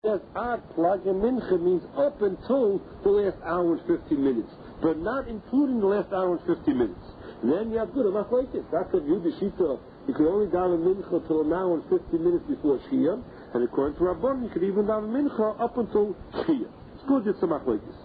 Yes, ad plug and mincha means up until the last hour and 50 minutes, but not including the last hour and 50 minutes. And then you have good enough like this. That's what you shita. You can only daven mincha till an hour and 50 minutes before Shkia, and according to Rabban, you could even daven mincha up until Shkia. It's good, it's a machlekes.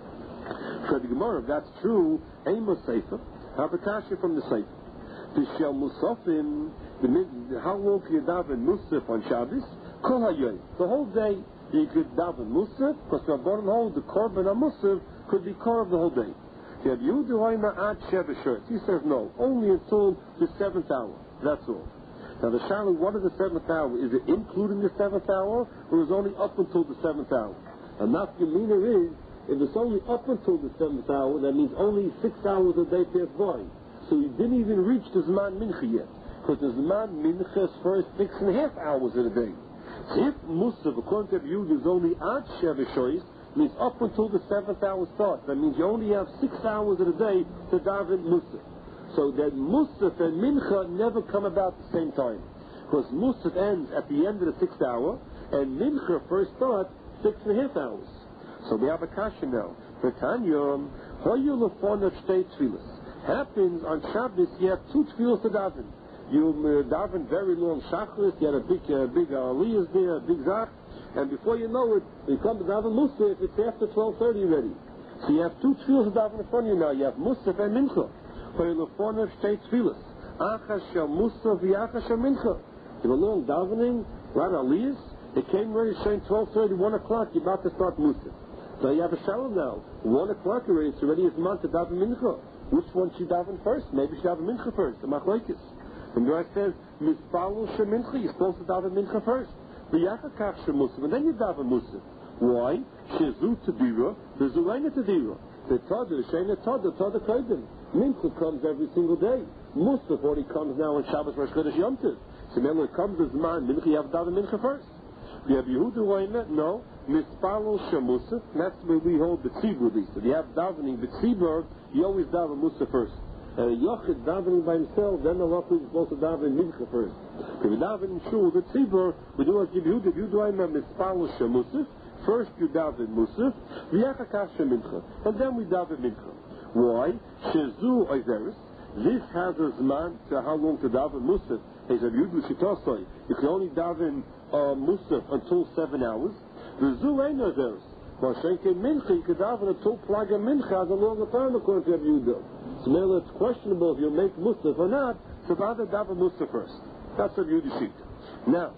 For the Gemara, if that's true, Amos Sefer, have a kasha from the Sefer. The Shel Musafim, how long can you daven Musaf on Shabbos? Kol hayoy. The whole day you could daven Musaf, because Rabban hold the korban on Musaf could be carved the whole day. You have Yehuda ad Sheva. He says no, only until the 7th hour. That's all. Now the Shaila, what is the 7th hour? Is it including the 7th hour, or is it only up until the 7th hour? And that Yemina is, if it's only up until the 7th hour, that means only 6 hours a day passed by. So you didn't even reach the Zman Mincha yet. Because the Zman Mincha is first 6.5 hours in a day. So if Musaf, according to you, is only ad Sheva Shois, means up until the 7th hour starts. That means you only have 6 hours in a day to daven Musaf. So that Musaf and Mincha never come about at the same time. Because Musaf ends at the end of the 6th hour, and Mincha first starts 6.5 hours. So we have a kasha now. For Tanyom, Hoyu Lefona Shtei Tfilas. Happens on Shabbos, you have 2 tefillos to daven. You daven very long shachris, you had a big aliyahs there, a big zach, and before you know it, you come to daven Musaf, it's after 12:30 already. So you have 2 tefillos to daven in front of you now. You have Musaf and Mincha. Hoyu Lefona Shtei Tfilas. Achas shel Musaf v'achas shel Mincha. You have a long davening, right aliyahs, it came ready saying 12:30, 1 o'clock, you're about to start Musaf. So you have a shalom now. 1 o'clock already, it's already a month to daven Mincha. Which one should daven first? Maybe you should daven Mincha first. The machlekes. And the says, Mispalu shemincha, you're supposed to daven Mincha first. V'yachakach shemusaf, and then you daven Musaf. Why? Shezu tadira, v'zulayna tadira. The tada, sheina tada kodim. Mincha comes every single day. Musaf already comes now on Shabbos Rosh Chodesh Yom Tov. So when it comes as man, Mincha, you have to daven Mincha first. You have Yehuda Wayna? No. Mispalo Shemusaf, that's where we hold the tzibur least. If you have davening the tzibur, you always daven Musaf first. And Yochid davening by himself, then the Lachli is supposed to daven Mincha first. If you daven in Shul, the tzibur, we do like Yehuda, you do Mispalo Shemusaf, first you daven Musaf, V'yachakash Mincha, and then we daven Mincha. Why? Shezu Oizeris, this has a zman to how long to daven Musaf. He said, you can only daven Musaf until 7 hours. The Zu ain't no theirs. But Shenke Mincha, you could daven until Plaga Mincha has a longer time according to Yehuda. So now it's questionable if you make Musaf or not, so rather daven Musaf first. That's what Yehuda sheet. Now,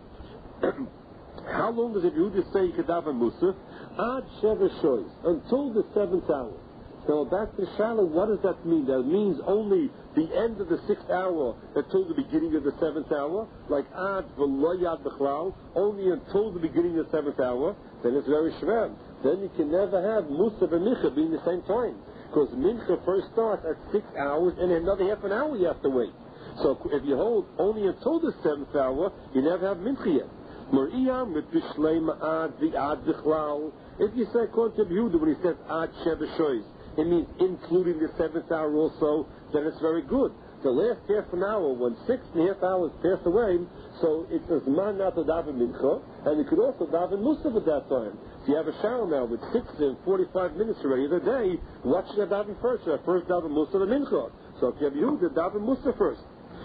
how long does Yehuda say you could daven Musaf? Ad Sheva Shois, until the 7th hour. So back to Shalom, what does that mean? That means only the end of the 6th hour until the beginning of the 7th hour? Like Ad V'Loyad B'Chlal, only until the beginning of the 7th hour? Then it's very shver. Then you can never have Musaf and Mincha being the same time. Because Mincha first starts at 6 hours and another half an hour you have to wait. So if you hold only until the 7th hour, you never have Mincha yet. Mar'iyam mit B'Shleim Ad V'Ad B'Chlal. If you say according to Yehuda when he says Ad Sheva Shois, it means including the 7th hour also, then it's very good. The last half an hour, when 6.5 hours pass away, so it's a zman not to daven mincha, and you could also daven musaf at that time. So you have a shower now with 6 and 45 minutes already of the day, what should I daven first? Should I first daven musaf and mincha? So if you have Yehuda, daven musaf first.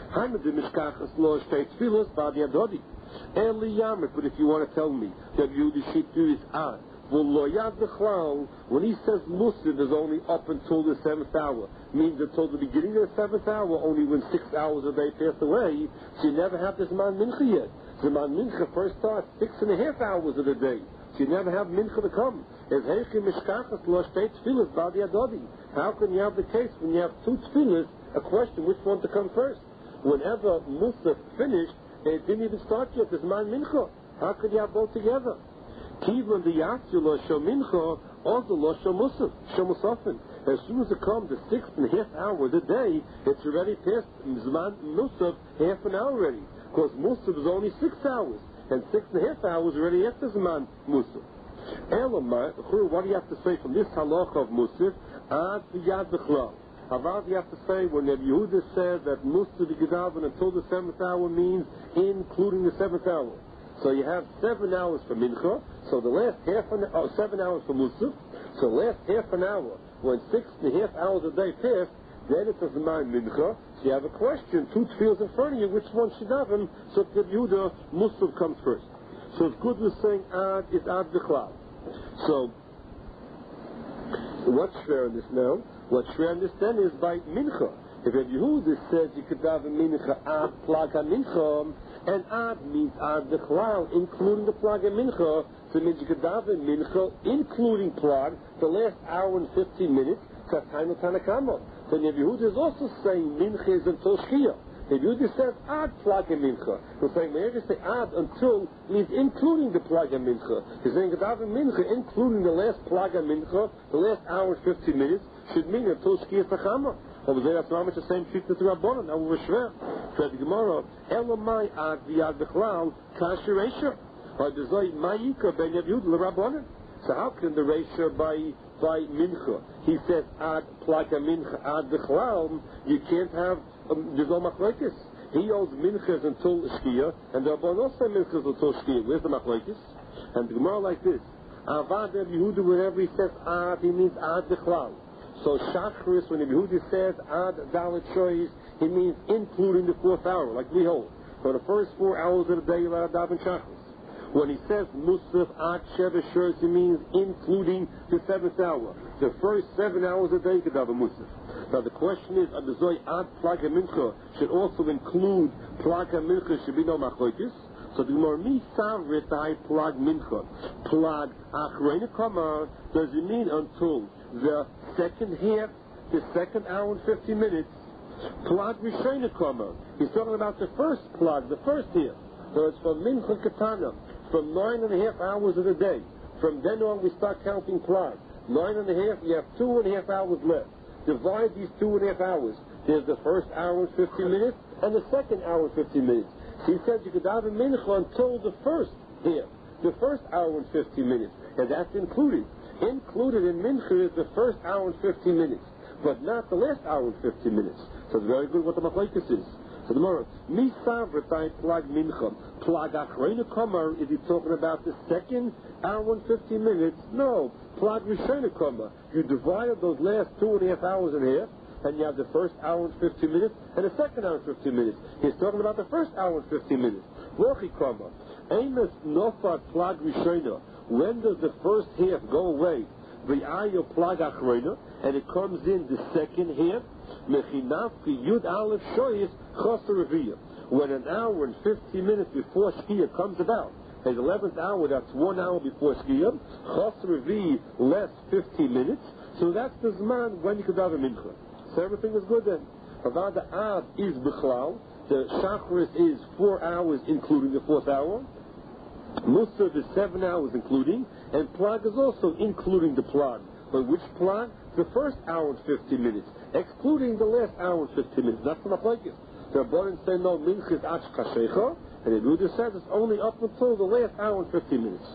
But if you want to tell me that Yehuda should do is ad, when he says Musaf is only up until the 7th hour, means until the beginning of the 7th hour, only when 6 hours a day pass away, so you never have this Man Mincha yet. The Man Mincha first starts 6.5 hours of the day, so you never have Mincha to come. How can you have the case when you have 2 tefillas, a question which one to come first? Whenever Musaf finished, it didn't even start yet, there's Man Mincha. How could you have both together? Kivan the Yatsula Shomincha, also Lo Shomusaf, Shomusafin. As soon as it comes to 6.5 hours a day, it's already past Zman Musaf half an hour already. Because Musaf is only 6 hours, and 6.5 hours already after Zman Musaf. Elamai, what do you have to say from this halacha of Musaf? Ad Yad B'Chlal. How you have to say when Rabbi Yehuda said that Musaf Gedaven until the 7th hour means including the 7th hour? So you have 7 hours for mincha. So the last 7 hours for musaf. So the last half an hour, when 6.5 hours a day pass, then it's a Zman mincha. So you have a question, 2 tefillos in front of you, which one should daven? So the Yehuda musaf comes first. So it's good with saying ad is ad b'chlal. So what's fair in this now? What's fair in this then is by mincha. If Yehuda says you could daven mincha ad plag mincha, and ad means ad b'chlal, including the plag mincha, so it means you could daven mincha, including plag, the last hour and 15 minutes, Kataynu Tanakama. So Yehuda is also saying mincha is until Shkia. If Yehuda says ad plag mincha, he's saying whenever you say ad until means including the plag mincha. He's saying daven mincha, including the last plag mincha, the last hour and 15 minutes, should mean until Shkia Tachama. Over there, that's not much the same sheet as the Rabbanon. Now we're shver. Said the Gemara, Elamai ad v'yad b'chlal kasher reisha. Or dezoi ma'ika ben Yehuda l'Rabbanon. So how can the reisha by mincha? He says ad plaka mincha ad b'chlal. You can't have there's no machlokes. He owes minchas until shkia, and the Rabbanon also minchas until shkia. Where's the machlokes? And the Gemara like this: Avad Yehuda, whenever he says ad, he means ad b'chlal. So Shachris, when Yehuda says ad dalet shoyis, he means including the 4th hour, like we hold. For the first 4 hours of the day, you're allowed to daven Shachris. When he says musaf ad sheva shoyis, he means including the 7th hour. The first 7 hours of the day, you could daven musaf. Now the question is, adazoi ad plaga mincha should also include plaga mincha, should be no machlokes. So the Gemara mi savrit I plag mincha, plag achreina kama, does it mean until the second half, the second hour and 50 minutes, plag rishayna kama. He's talking about the first plag, the first half. So it's from mincha katana, from 9.5 hours of the day. From then on we start counting plag. 9.5, you have 2.5 hours left. Divide these 2.5 hours. There's the first hour and 50 minutes and the second hour and 50 minutes. He said you could daven mincha until the first half, the first hour and 50 minutes, and that's included. Included in mincha is the first hour and 50 minutes, but not the last hour and 50 minutes. So it's very good what the machlokes is. So the Gemara, mi savratai plag mincha, plag achreina kamar, is he talking about the second hour and 50 minutes? No, plag rishayna kamar. You divide those last 2.5 hours in half, and you have the first hour and 50 minutes and the second hour and 50 minutes. He's talking about the first hour and 50 minutes. When does the first half go away? And it comes in the second half. When an hour and 50 minutes before Shkia comes about, the 11th hour, that's 1 hour before Shkia, less 15 minutes, so that's the Zman when you could have a mincha. So everything is good then. Avad ad is b'chlal. The Shachris is 4 hours including the 4th hour. Musaf is 7 hours including. And plag is also including the plag. But which plag? The first hour and 50 minutes. Excluding the last hour and 50 minutes. That's what I like it. The Rabbanan say no, mincha is ach kashecha. And the Yehuda says it's only up until the last hour and 50 minutes.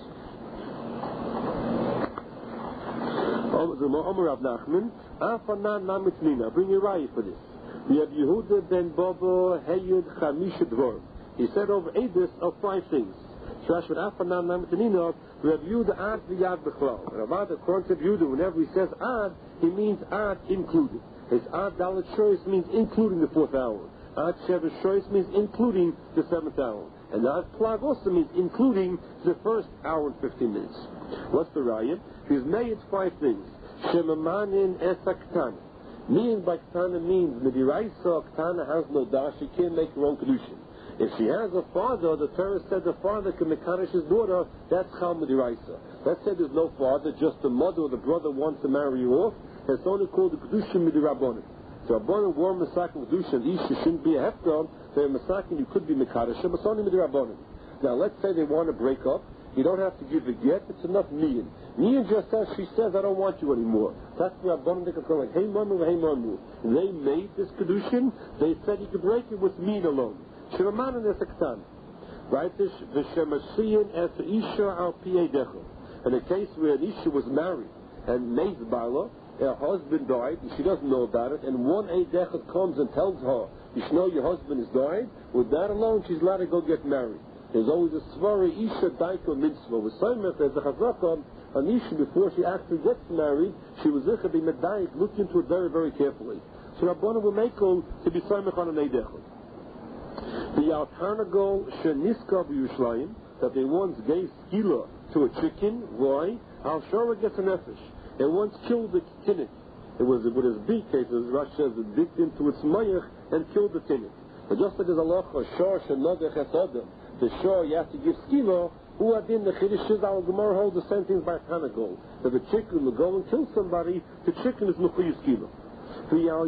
Omer Rav Nachman, Afanan Namitnina. Bring your raya for this. We have Yehuda ben Bobo Heyud Chamisha Dvor. He said over Edis of 5 things. Shrash with Afanan Namitnina, we have Yehuda ad v'yad b'chlal. Ravad, according to Yehuda, whenever he says ad, he means ad included. His ad dalet shoyis means including the 4th hour. Ad sheva shoyis means including the 7th hour. And ad plag also means including the first hour and 15 minutes. What's the raya? He's made 5 things. Shemamanin esaktana. Meaning by ktana means midiraisa ktana has no dash. She can't make her own kedushin. If she has a father, the Torah said the father can mekanish his daughter. That's chal midiraisa. Let's say there's no father, just the mother or the brother wants to marry you off. It's only called the kedushin midirabonim. So Rabbanim were masakin kedushin. Isha shouldn't be a hefker. They're masakin. You could be mekanish, but it's only midirabonim. Now let's say they want to break up. You don't have to give a get. It's enough niyan. Niyan just says, she says, I don't want you anymore. That's the Rabbanim they can call like, hey mamu, hey mamu. They made this kedushin. They said you could break it with mean alone. Shiramanan es aktan. Right? V'shemasiyin es isha al pi'edecha. In a case where an isha was married and made bala, her husband died, and she doesn't know about it, and one eidechet comes and tells her, you should know your husband has died, with that alone she's allowed to go get married. There's always a svara isha daika mitzvah. With Saimach, there's a chazaka on isha before she actually gets married. She was zecha be medayik, look into it very, very carefully. So Rabbanan will make her to be Saimach on an eidechel. The Altarnagol sheniska b'Yushalayim, that they once gave skila to a chicken. Why? Al Shara gets a nefesh. They once killed the tinnik. It was with his beak, as Rashi says, it dipped into its mayach and killed the tinnik. But just like there's a halacha, shor shenodech esadam, the shor you have to give skila. Who had been the chiddush is our Gemara holds the same thing by Tanagol. That the chicken will go and kill somebody. The chicken is mechuyev skila. When is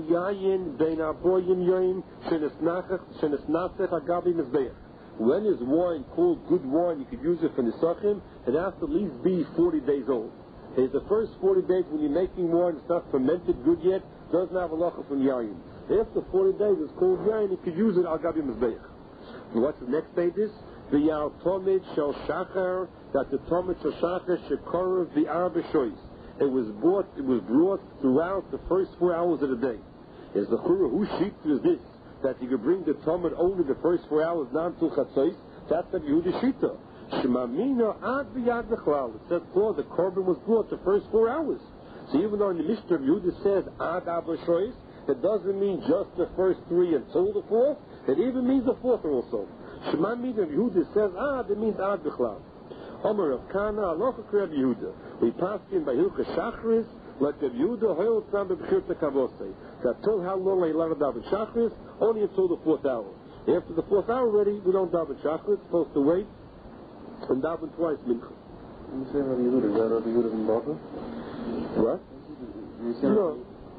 wine called good wine? You could use it for nisachim. It has to at least be 40 days old. It's the first 40 days when you're making wine, it's not fermented good yet, doesn't have a lacha from yayin. After 40 days, it's called yayin. You could use it al gabi mizbeach. What's the next stage is? The yal tomid shel shachar, that the tomid shel shachar shekorav the arbeshois. It was brought throughout the first 4 hours of the day. Is the chura whose sheep is this? That you could bring the tomid only the first 4 hours, not till chatzos. That's the Yehuda shita. Shemamina ad v'yad v'chlal. It says the korban was brought the first 4 hours. So even though in the Mishnah Yehuda says ad abashois, it doesn't mean just the first 3 until the 4th. It even means the 4th also. Shemamina Yehuda says ad, it means ad v'chlal. Omer of Kana, Alocha Kreb Yehuda. We passed in by Hilcha Shachris, like the Yehuda, Hoyel Tzam B'Bechirta Kavosei. That till how long I learn daven Shachris? Only until the 4th hour. After the 4th hour already, we don't daven Shachris, supposed to wait and daven twice Mincha. You say Rabbi Yehuda, is that Rabbi Yehuda from Bava? What? No.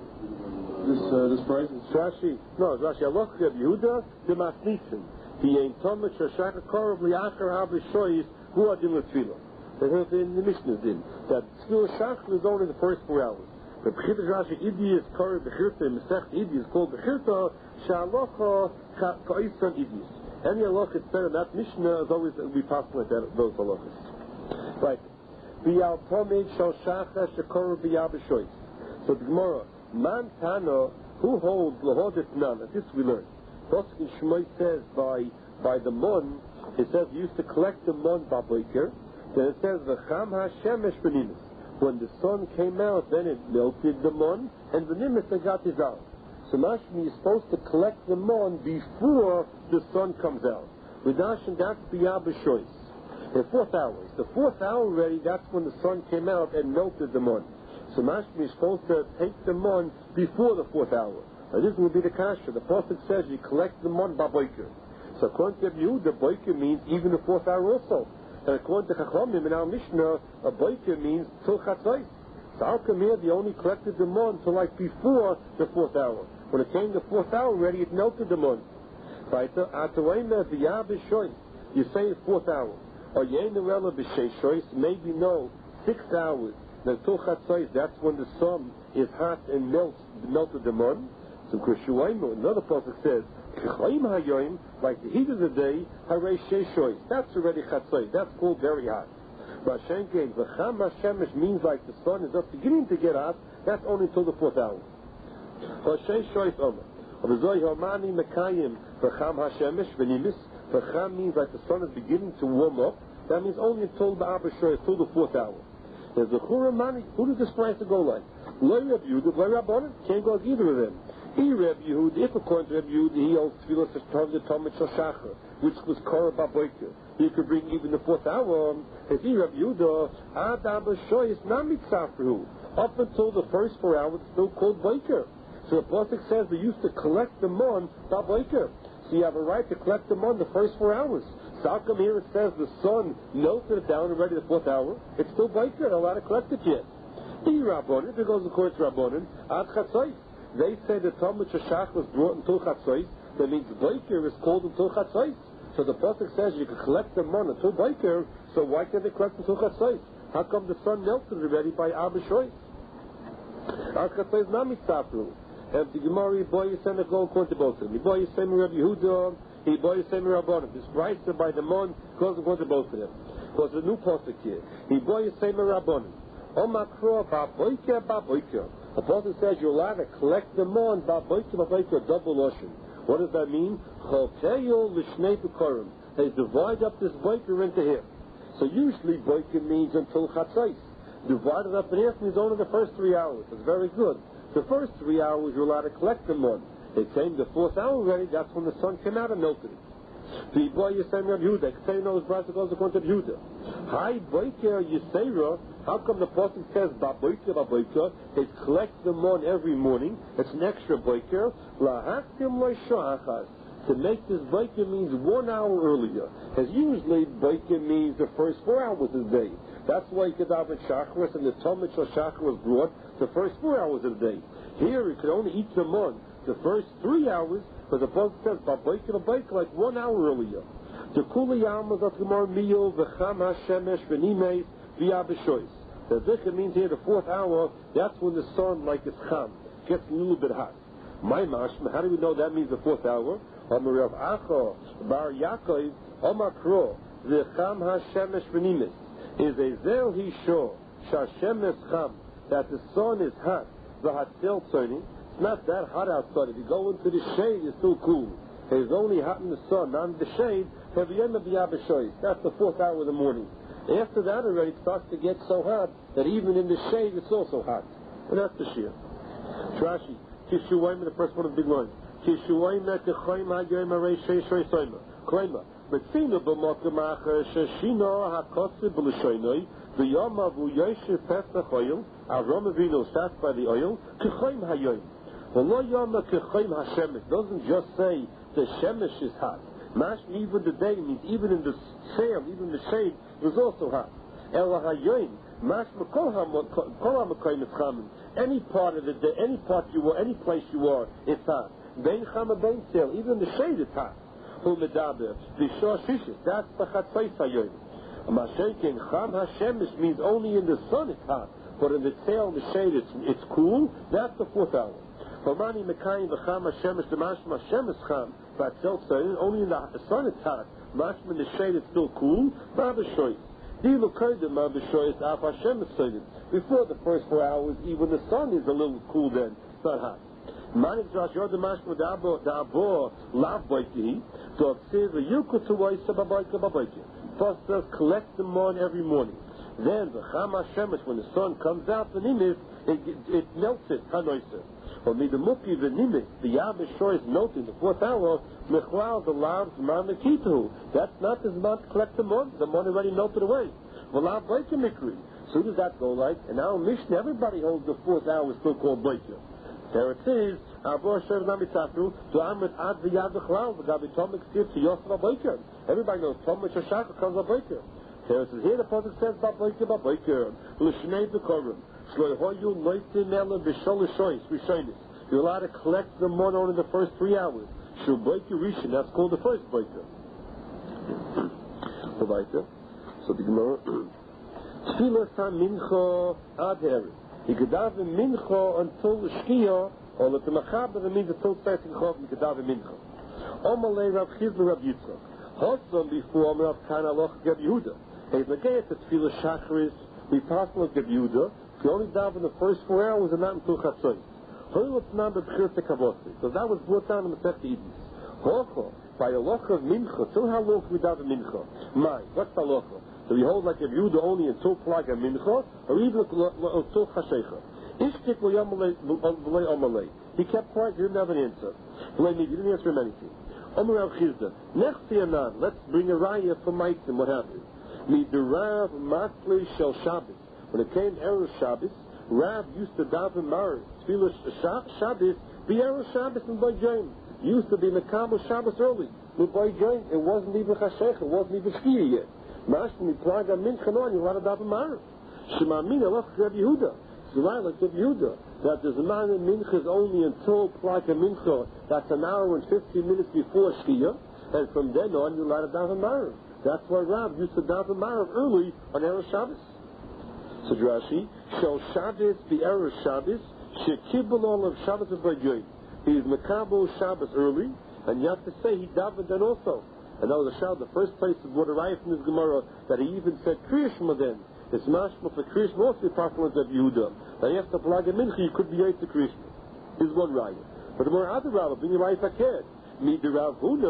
This price is Rashi. No, it's Rashi. Alocha Kreb Yehuda, the Masnisim. The Ein Tomach Shashaka Korov Liachar Habishoyis. Who are doing the tefillah? They heard in the Mishnah din that tefillah shachar is only the first 4 hours. But b'chirta Rashi idi is kari b'chirta and mesech idi is called b'chirta shalocha ka'isan idis. Any halacha it's said in that Mishnah is always we pass like that those halachas. Right. B'yal tomid shal shachar shekor b'yabashois. So the Gemara man tana who holds lahodet nan. This we learn. Pasuk in Shmoi says by the mon. It says you used to collect the mon baboiker. Then it says v'cham hashemesh b'nimis. When the sun came out, then it melted the mon, and b'nimis it got his out. So mashmi is supposed to collect the mon before the sun comes out. V'dashin that's b'yabashois. The 4th hour. The 4th hour already. That's when the sun came out and melted the mon. So mashmi is supposed to take the mon before the 4th hour. Now this will be the kasha. The pasuk says you collect the mon baboiker. So according to you, the boiker means even the 4th hour also. And according to Chachamim in our Mishnah, a boiker means till chatzos. So how come here they only collected the mon till like before the 4th hour? When it came the 4th hour already, it melted the mon. Right? You say 4th hour. Or maybe no, 6 hours. Now till chatzos, that's when the sun is hot and melted the mon. So another pasuk says, like the heat of the day, that's already chatzos. That's called very hot. But v'cham hashemesh means like the sun is just beginning to get hot. That's only until the 4th hour. V'cham means like the sun is beginning to warm up. That means only until the abashoy, till the 4th hour. There's the churamani. Who does this price go like? Lo Reb Yehuda, lo Rabbanan. Can't go with either of them. Reb Yehuda, if according to Reb Yehuda, he holds tefillah to the Tomid Shel Shachar, which was Korah Baboiker. He could bring even the 4th hour. If Reb Yehuda, Ad Abashoy is not mitzafru. Up until the first 4 hours, it's still called Boiker. So the pasuk says they used to collect the mon Baboiker. So you have a right to collect the mon the first 4 hours. So how come here it says the sun melted it down already the 4th hour? It's still Boiker, not allowed to collect it yet. Rabbanan, if it goes according to Rabbanan, Ad Chatzos. They say the Talmud Shashach was brought until Chatzos. That means Boiker is called until Chatzos. So the pasuk says you can collect the mon until Boiker. So why can't they collect until Chatzos? How come the sun melted already by Abashoy? Ad Chatzos not mitzafru. And the Gemara, boy, you send a go according to both of them. Boy, you send me Rabbi Yehuda. Boy, you send me Rabbanan. This price by the mon goes according to both of them. Because the new pasuk here. Boy, you send me Rabbanan. Omakro baboiker baboiker. The pasuk says you're allowed to collect the mon baboiker baboiker double ocean. What does that mean? Choteyo l'shnei b'korim. they divide up this Boiker into half. So usually Boiker means until Chatzais. Divided up in half means only the first 3 hours. It's very good. The first 3 hours you're allowed to collect them on. It came the 4th hour already, that's when the sun came out and melted it. The boy Yisayim Rav Yehuda, Ksei knows Brasa goes according to Yehuda. Hi Boiker Yisayra, how come the Pasuk says Baboiker? They collect them on every morning. It's an extra Boiker. Lahaktim Loishahachas. To make this Boiker means 1 hour earlier. As usually Boiker means the first 4 hours of the day. That's why you could have a Shachris and the Talmud Shal Shachar was brought the first 4 hours of the day. Here you could only eat them on the first 3 hours, but the Pasuk says Baboiker like 1 hour earlier. The Kuli Yamas of Gemara Miyol V'cham HaShemesh V'nimeis V'yabeshois. The Zikr means here the 4th hour, that's when the sun, like it's cham, gets a little bit hot. My mashma, how do we know that means the 4th hour? Amar Rav Acha Bar Yaakov Amar Kro V'cham HaShemesh V'nimeis. Is a zel hisho shashemes cham, that the sun is hot, v'hatzel tzoni. It's not that hot outside. If you go into the shade, it's still cool. It's only hot in the sun, not in the shade. That's the 4th hour of the morning. After that already, it starts to get so hot that even in the shade, it's also hot. And that's the shear. Rashi, Kishuayim, the first one of the big line. Kishuayim techoyim hayoyim arei sheish reisoyim. Klema. Betzina b'mokem acher sheshino hakosib b'lishoynoi v'yom avu yoshev pesach oil Avram Avinu sat by the oil kechoyim hayoyim. V'lo yom kechoyim hashemesh. Doesn't just say the shemesh is hot. Mash, even the day means even in the sail, even in the shade, it was also hot. Ela hayoyim. Mash kol ha'makoyim is chamin. Any part of the day, any part you are, any place you are, it's hot. Bein chama bein sail. Even in the shade it's hot. That's the Chatzais Hayoyim. Mashenkin Cham Hashemesh means only in the sun it's hot, but in the tail, in the shade, it's cool. That's the 4th hour. Homani Mekayim V'Cham Hashemesh the Mashma Hashemesh Cham Vatzel Tzayim. Only in the sun it's hot. Mashma in the shade it's still cool. Mabashoyis. Dilu Kodim Mabashoyis Av Hashemesh Tzayim. Before the first 4 hours, even the sun is a little cool then. It's not hot. Manik Josh, you're the Mashma Da'abo Lav Boiki. So it says, first says, collect them on every morning. Then, the Cham HaShemesh, when the sun comes out, the Nimis, it melts it, Hanoiser. Or the Muki, the Nimis, the Yabesh Shor is melting, the 4th hour, Mechlal, the Lav, Zman, the Kitu. That's not the Zman to collect them on. The money already melted away. V'lav Boiker Mikri. So does that go like? And now, Mishnah, everybody holds the 4th hour, still called Boiker. There it says, everybody knows Talmud Shal Shachar comes by Boiker. There it says here the Pasuk says Boiker. You're allowed to collect the money in the first 3 hours. That's called the first Boiker. So the Gemara Tfilas HaMincha Ad Heret. He could have a mincha until the shkia, or the mechaber means until Pesach Chov, he could have a mincha. Omalei Rav Chizla Rav Yitzchak. Hotzam before Rav Kana Loch Geb Yehuda. He's like, hey, it's a tefillah shacharis, we pass like Geb Yehuda, if you only dive in the first 4 hours and not until Chatzos. Hoylot's not the B'chir Tekavosti, because that was brought down in the Masech Edens. Hocho, by a loch of mincha, till how long can we dive in mincha? My, what's the loch? So we hold like a Yehuda only until Plaga Mincha, or even until Chashecha. Ishtik v'yamalei amalei. He kept quiet, he didn't have an answer. He didn't answer him anything. Omer Rav Chizda, Nechti Anan, let's bring a raya for Maitzim, what happened? Midirav Matli Shel Shabbos. When it came Erev Shabbos, Rav used to daven Maris, Tfilah Shabbos, be Erev Shabbos and by Jain. Used to be Mekabel Shabbos early. But by Jain, it wasn't even Chashecha, it wasn't even Shkia yet. Mashmi Plaga Mincha on, you're allowed to daven Maris. Shema Mina Lech Reb Yehuda. It's right like Reb Yehuda. That the Zman in Mincha is only until Plaga Mincha. That's an hour and 15 minutes before Shkia. And from then on, you're allowed to daven Maris. That's why Rav used to daven Maris early on Erev Shabbos. So Rashi, Shel Shabbos the Erev Shabbos, Shekibel all of Shabbos of Bajoy. He is Mekabel Shabbos early, and you have to say he davened then also. And that was the first place of what arrived from this Gemara, that he even said Kriyashma then. It's mashma for Kriyashma also apart of Yehuda. Now after Plaga Mincha, you could be Yait to Kriyashma. Is one raya. But the more other Rav, being Rai Fakir, Mid Rav Huna,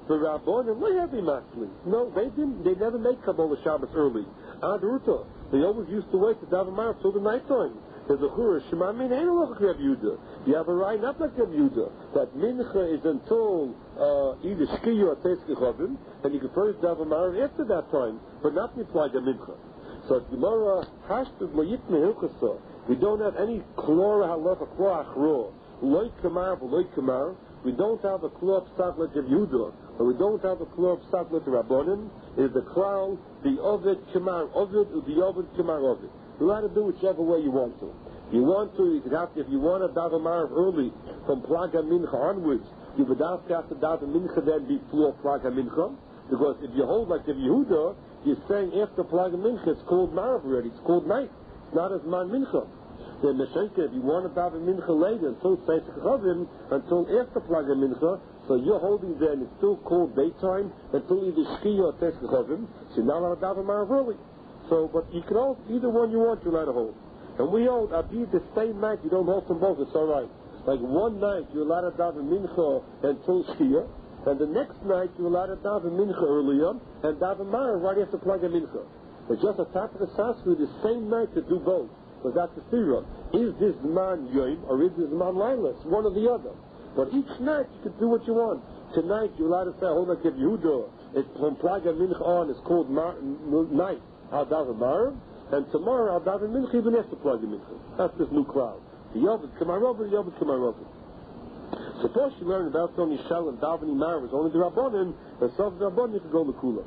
The Rabbanim, they have matchli. No, they didn't. They never made Kabbalah Shabbos early. Adruta. They always used to wait to daven Marav till the nighttime. There's a chura, Shema Min ain't like Reb Yehuda. You have a right not like Reb Yehuda. That Mincha is until either Shkiya or Teis Kechavim, and you can first daven Marav after that time, but not reply to Mincha. So Gemara Hashtav Mayitme Hilchasa. We don't have any Klora Halacha Klor Achro. Loy Kamar, Loy Kamar. We don't have a Klor Psat like Reb Yehuda, but we don't have a Klor Psat like the Rabbanim. Is the Klal, the Ovid Kamar Ovid, or the Ovid Kamar Ovid. You have to do whichever way you want to. You want to, you could have to, if you want to daven Marav early from Plaga Mincha onwards, you would have to daven Mincha then before Plaga Mincha, because if you hold like Reb Yehuda, you're saying after Plaga Mincha it's called Marav already, it's called night, it's not as Man Mincha. Then Meshenka, if you want to daven Mincha later until Tzeit Chavim, until after Plaga Mincha, so you're holding then it's still called daytime until either Shkiya or Tzeit Chavim, so you're not allowed to daven Marav early. So, but you can hold either one you want, you're allowed to hold. And we hold, Abid, the same night, you don't hold them both, it's alright. Like one night, you're allowed to daven Mincha until Shkiya, and the next night, you're allowed to daven Mincha earlier, and daven Marav right after Plaga Mincha. But just on top of the Sasku, the same night to do both. Because that's the theory. Is this man Yom, or is this man Laila? It's one or the other. But each night, you can do what you want. Tonight, you're allowed to say, hold like if Yehuda, it's from Plaga Mincha on, it's called night. I'll daven Marav, and tomorrow I'll daven Mincha even after Plaga Mincha. That's this new crowd. The Yovid Kamarova, the Yovid Kamarova. Suppose you learn about Tony Shell and davening Marav is only the Rabbanim, and some of the Rabbanim you can go to Kula.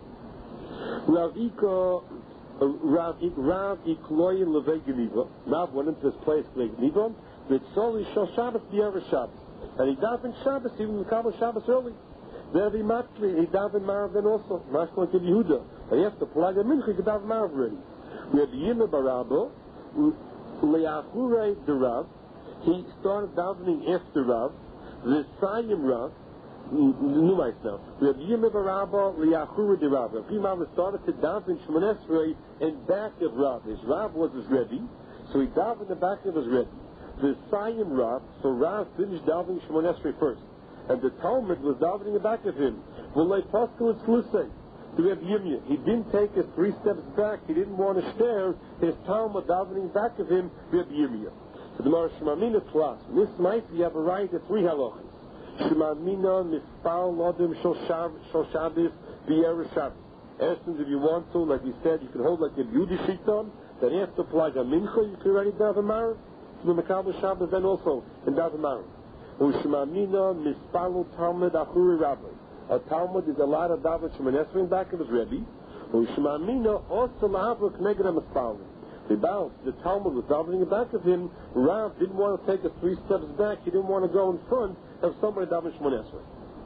Rav Ikloyin Levei Geniva. Rav went into this place, Levei Geniva, with Soli Shal Shabbos B'Erev Shabbos. And he davened Shabbos, even the Kabbalah Shabbos early. There he matchli, he davened Marav then also. Mashma like Yehuda. And after Plaga Mincha, he could daven Marav already. We have Yima Barabo, Le'achure de Rav. He started davening after Rav. The Sayim Rav, Numais now. We have Yima Barabo, Le'achure de Rav. Rav Yima started to daven Shemon Esrei in back of Rav. His Rav was his Rebbe, so he davened in the back of his Rebbe. The Sayim Rav, so Rav finished davening Shemon Esrei first. And the Talmud was davening in the back of him. V'lei Pascal is Lusay. To have Yimya. He didn't take his 3 steps back. He didn't want to stare. His Talmud davening back of him, we have Yimya. So the Mar Shemamina Tlas. In this night, you have a right to 3 halachas. Shemamina, Mispal, Lodim, Shal Shabbos, B'Erev Shabbos. Essence, if you want to, like we said, you can hold like a Yudi Shiton. Then after Plaga Mincha, you can already daven Marav. To the Makabel Shabbos, then also in daven Marav. U'Shemamina, Mispal, Talmud, Achuri Rabbi. A Talmud is allowed to daven Shemon Esrei in back of his Rebbe. U'Shemamina also la'avuk neged ha'mispalim. The Talmud was davening in back of him. Rav didn't want to take a 3 steps back. He didn't want to go in front of somebody davening Shemon Esrei.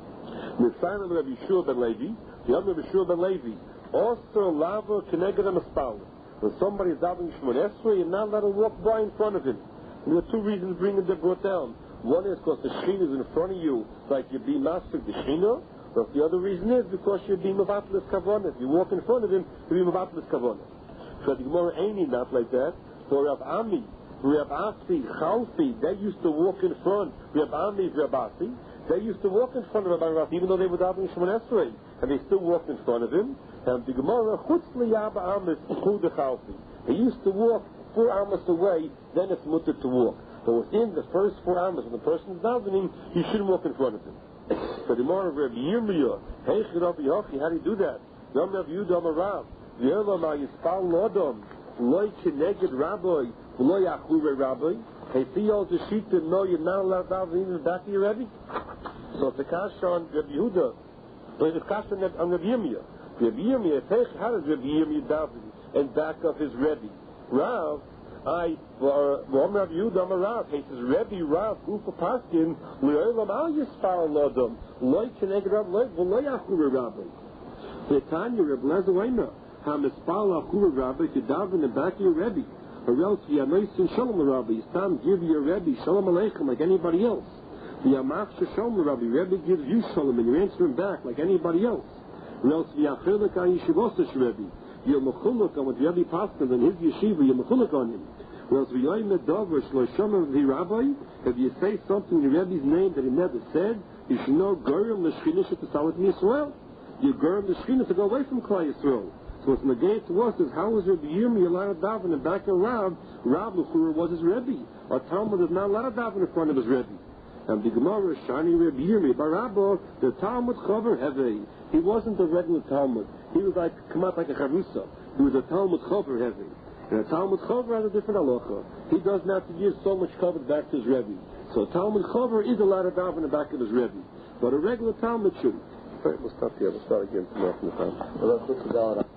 Mitzayim Rabbi Yeshua ben Levi, the other Rabbi Yeshua ben Levi, also la'avuk neged ha'mispalim. When somebody is davening Shemon Esrei, you're not allowed to walk by in front of him. And there are 2 reasons bringing them brought down. One is because the Shekhinah is in front of you, like you be master the Shekhinah. But the other reason is because you'd be Mavatelis Kavanah. If you walk in front of him, you'd be Mavatelis Kavanah. So the Gemara ain't not like that. For Rav Ami, Rav Asi, Chalfi, they used to walk in front. Rav Ami, Rav Asi, they used to walk in front of Rabbi Rav, even though they were davening Shemon Esrei. And they still walked in front of him. And the Gemara, Chutz liyaba amis, Chuda Chalfi. They used to walk 4 amas away, then it's mutter to walk. But within the first 4 amas, when the person is davening, you shouldn't walk in front of him. So the more of Rabbi Yirmiyah, hey, Rabbi Yochi, how do you do that? Yom Rav Yudam Arav, Yerla Ma Yispal Lodom, Loi Kineged Rabbi, Loi Achure Rabbi, hey, see all the sheep that know you're not allowed to daven in the back of your Rebbe? So it's a kasha on Rabbi Yehuda, but it's a kasha on Rabbi Yirmiyah. Rabbi Yirmiyah, hey, how does Rabbi Yirmiyah daven in back of his Rebbe? Rav, Rav Yudam Rav, he says, Rebbe Rav, Gufa Paskin, Le'olam al Yispal Lodom, Loi Kineged Rabbi, Loi Achure Rabbi. The Tanya Reb Lezer Omer, HaMispal Achure Rabbi, to daven in the back of your Rebbe, or else Yanoisin Shalom Rabbi, Stam give your Rebbe Shalom Aleichem like anybody else. Yamachsha Shalom Rabbi, Rebbe gives you Shalom and you answer him back like anybody else. Or else Yachilik on Yeshivosash Rebbe, you're mechuluk on what the Rebbe Paskin and his yeshiva, you're mechuluk on him. Or else V'yoyim Medover Shlo Shomer V'Rabbi, if you say something in the Rebbe's name that he never said, You should know Gurim the Shechina should Tasalit Yisrael. You Gurim the Shechina to go away from Klal Yisrael. So what's negated to us is how is Rabbi Yirmi allowed to daven in the back of Rav? Rav L'chura was his Rebbe. Our Talmud is not allowed to daven in front of his Rebbe. And the Gemara, Shani Rabbi Yirmi, Barabba, the Talmud Chaver Heve. He wasn't a regular Talmud. He was like, come out like a Charusa. He was a Talmud Chaver Heve. And a Talmud Chaver has a different halacha. He doesn't have to give so much cover back to his Rebbe. So a Talmud Chaver is allowed to daven in the back of his Rebbe. But a regular Talmud shouldn't. We'll stop here. We'll start again tomorrow from the time.